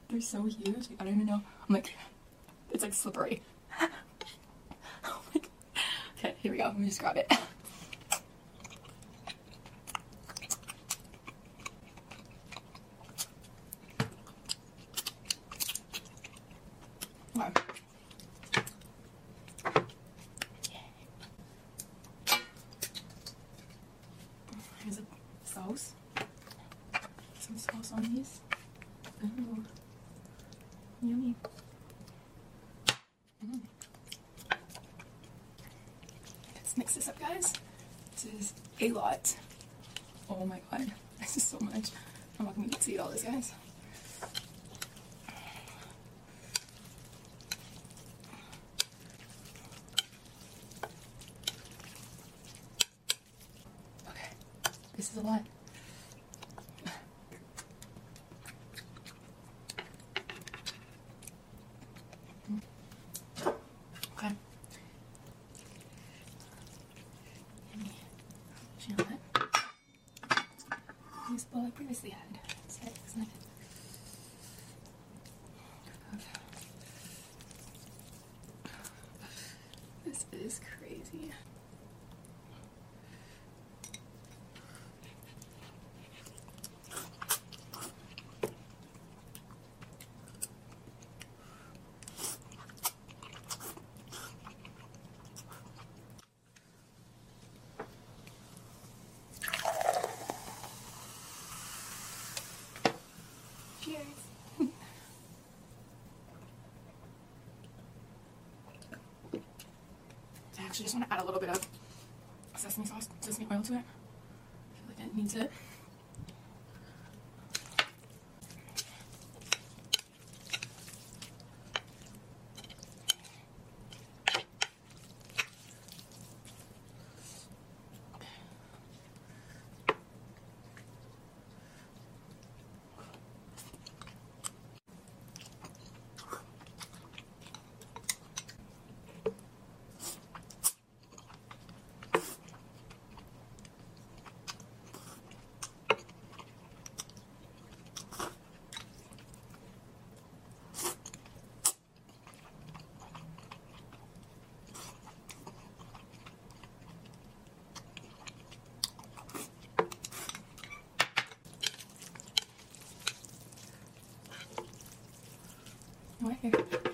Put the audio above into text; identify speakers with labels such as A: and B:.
A: They're so huge. I don't even know. I'm like, it's like slippery. Oh my god. Okay, here we go. Let me just grab it. Okay. Here's a sauce. Some sauce on these. Ooh. Yummy. Let's mix this up, guys. This is a lot. Oh my god. This is so much. I'm not gonna get to eat all this, guys. Okay. This is a lot. Okay. This bowl I previously had. That's it, isn't it? This is crazy. Cheers. I actually just want to add a little bit of sesame sauce, sesame oil to it. I feel like it needs it. Right here.